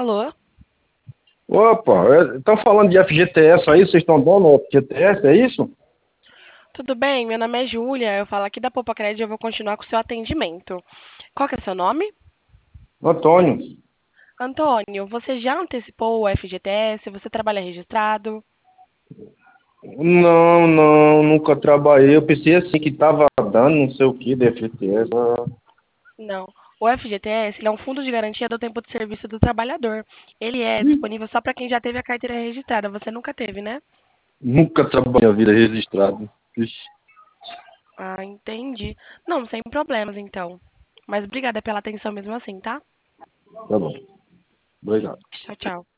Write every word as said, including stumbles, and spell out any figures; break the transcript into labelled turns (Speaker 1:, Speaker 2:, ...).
Speaker 1: Alô?
Speaker 2: Opa, estão falando de F G T S aí? Vocês estão dando F G T S, é isso?
Speaker 1: Tudo bem? Meu nome é Júlia. Eu falo aqui da Poupa Crédito e eu vou continuar com o seu atendimento. Qual que é o seu nome?
Speaker 2: Antônio.
Speaker 1: Antônio, você já antecipou o F G T S? Você trabalha registrado?
Speaker 2: Não, não, nunca trabalhei. Eu pensei assim que estava dando não sei o que de F G T S. Ah,
Speaker 1: Não. O F G T S ele é um fundo de garantia do tempo de serviço do trabalhador. Ele é
Speaker 2: ih,
Speaker 1: disponível só para quem já teve a carteira registrada. Você nunca teve, né?
Speaker 2: nunca trabalhei na vida registrado. Ixi,
Speaker 1: Ah, entendi. Não, sem problemas então. Mas obrigada pela atenção mesmo assim, tá?
Speaker 2: tá bom. Obrigado.
Speaker 1: Tchau, tchau.